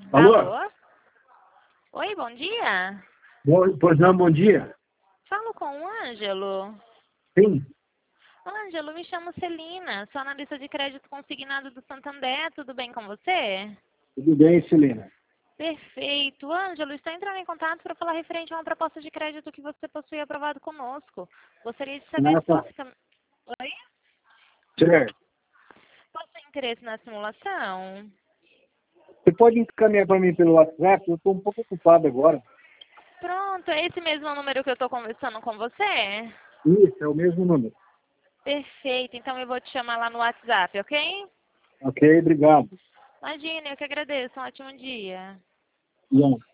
Alô? Alô? Oi, bom dia. Pois não, bom dia. Falo com o Ângelo. Sim, Ângelo, me chamo Celina, sou analista de crédito consignado do Santander, tudo bem com você? tudo bem, Celina. Perfeito. Ângelo, estou entrando em contato para falar referente a uma proposta de crédito que você possui aprovado conosco. Gostaria de saber Ah, se tá. você... Oi? Certo. Possui interesse na simulação? Você pode encaminhar para mim pelo WhatsApp? Eu estou um pouco ocupado agora. Pronto, é esse mesmo número que eu estou conversando com você? Isso, é o mesmo número. Perfeito, então eu vou te chamar lá no WhatsApp, ok? Ok, obrigado. Imagina, eu que agradeço. Um ótimo dia. Bom.